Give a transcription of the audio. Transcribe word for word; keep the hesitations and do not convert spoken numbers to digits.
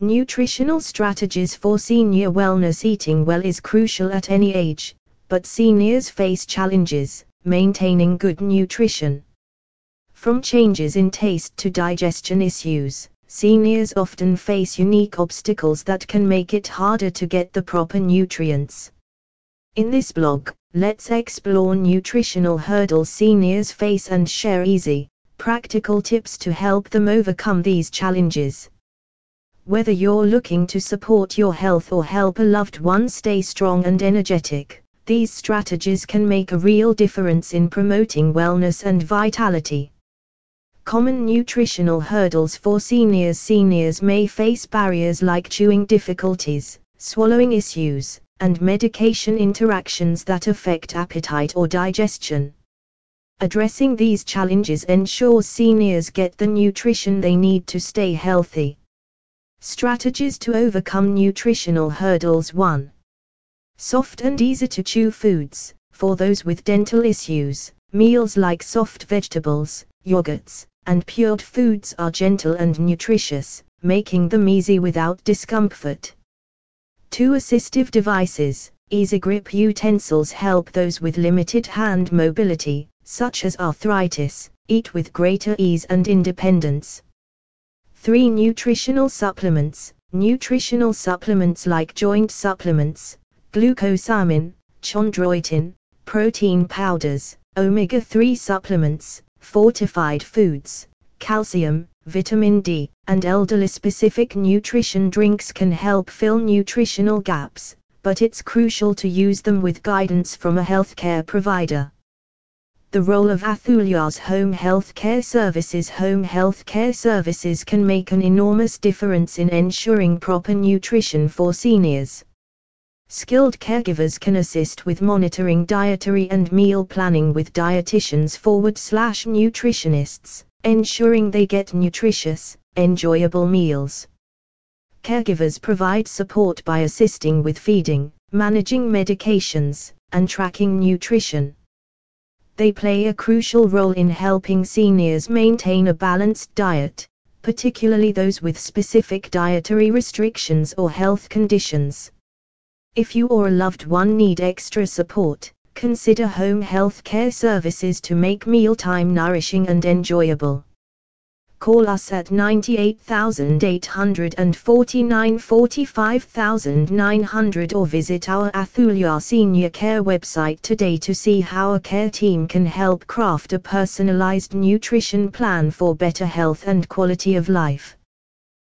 Nutritional strategies for senior wellness. Eating well is crucial at any age, but seniors face challenges maintaining good nutrition. From changes in taste to digestion issues, seniors often face unique obstacles that can make it harder to get the proper nutrients. In this blog, let's explore nutritional hurdles seniors face and share easy, practical tips to help them overcome these challenges. Whether you're looking to support your health or help a loved one stay strong and energetic, these strategies can make a real difference in promoting wellness and vitality. Common nutritional hurdles for seniors. Seniors may face barriers like chewing difficulties, swallowing issues, and medication interactions that affect appetite or digestion. Addressing these challenges ensures seniors get the nutrition they need to stay healthy. Strategies to overcome nutritional hurdles. one. Soft and easy to chew foods. For those with dental issues, meals like soft vegetables, yogurts, and cured foods are gentle and nutritious, making them easy without discomfort. two. Assistive devices. Easy grip utensils help those with limited hand mobility, such as arthritis, eat with greater ease and independence. three. Nutritional supplements. Nutritional supplements like joint supplements, glucosamine, chondroitin, protein powders, omega three supplements, fortified foods, calcium, vitamin D, and elderly-specific nutrition drinks can help fill nutritional gaps, but it's crucial to use them with guidance from a healthcare provider. The role of Athulia's home healthcare services. Home healthcare services can make an enormous difference in ensuring proper nutrition for seniors. Skilled caregivers can assist with monitoring dietary and meal planning with dietitians forward slash nutritionists, ensuring they get nutritious, enjoyable meals. Caregivers provide support by assisting with feeding, managing medications, and tracking nutrition. They play a crucial role in helping seniors maintain a balanced diet, particularly those with specific dietary restrictions or health conditions. If you or a loved one need extra support, consider home health care services to make mealtime nourishing and enjoyable. Call us at nine eight eight four nine four five nine hundred or visit our Athulia Senior Care website today to see how a care team can help craft a personalized nutrition plan for better health and quality of life.